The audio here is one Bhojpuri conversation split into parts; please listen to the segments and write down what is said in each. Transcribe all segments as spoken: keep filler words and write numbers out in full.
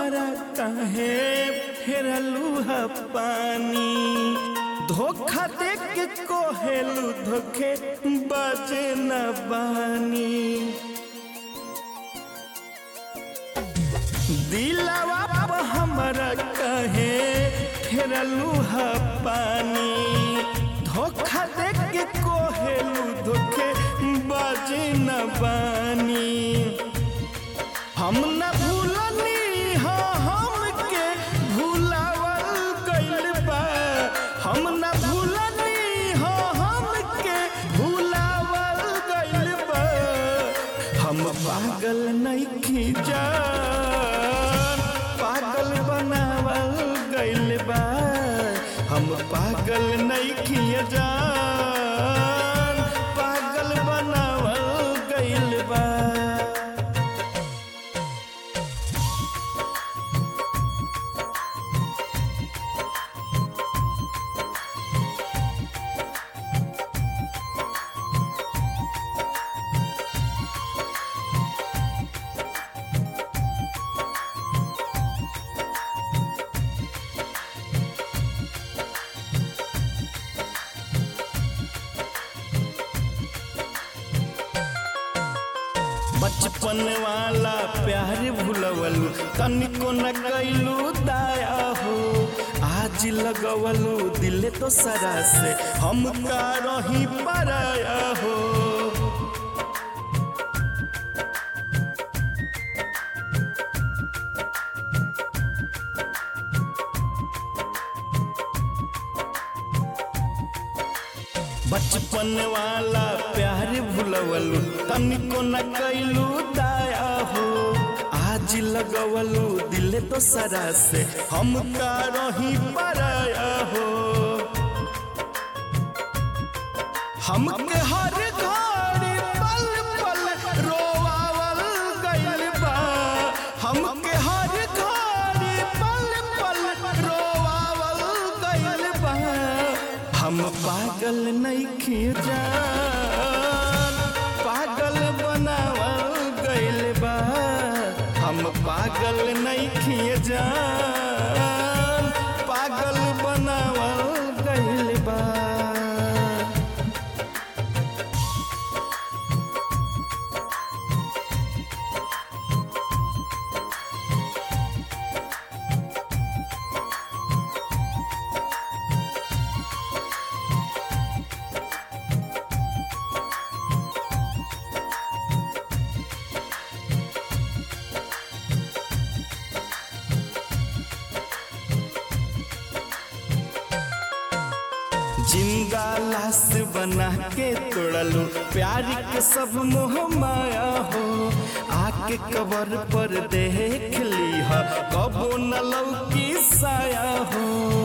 हमरा काहे फेरलू है पानी धोखा दे के कोहेलू धोखे बाजे न बानी दिलवा पर हमरा काहे फेरलू है पानी धोखा दे के कोहेलू धोखे बाजे न बानी हम न भूलनी हा हमके भूलावल गइल बा हम न भूलनी हा हमके भूलावल गइल बा हम पागल नइखी जान पागल बनावल गइल बा हम पागल नइखी जान पागल बनावल गइल बा बचपन वाला प्यार भूलवलू तनिको न कैलू दाया हो आज लगवलू दिल तो सरा से हम का रही पराया हो बचपन वाला प्यार भूलवलू तनिको न कैलू दाया हो आज लगवलू दिल तो सरा से हम का रही पराया हो हमके हर घड़ी पल पल रोवावल गइल बा हमके हर घड़ी पल पल रोवावल गइल बा हम पागल नइखी जान पागल बनावल गइल बा हम पागल नइखी जान पागल बनावल गइल बा जिंदा लाश बना के तोड़लू प्यार के सब मोह माया हो आके कबर पर देख ली है कबो न लौकी साया हो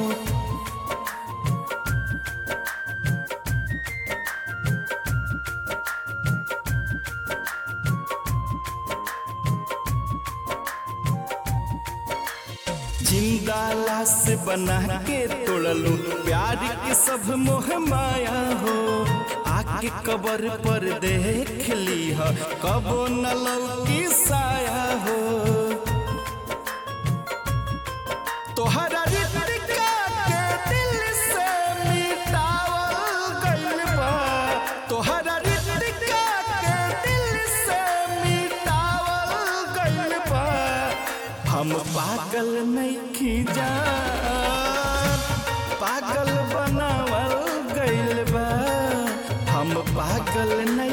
जिंदा लाश बना के तोड़लू प्यार के सब मोह माया हो आके कबर पर देख ली है कबो न लौकी साया हो तोहरा रितिका के दिल से मिटावल गइल बा तोहरा रितिका के दिल से मिटावल गइल बा हम पागल नइखी जान पागल बनावल गइल बा हम पागल नहीं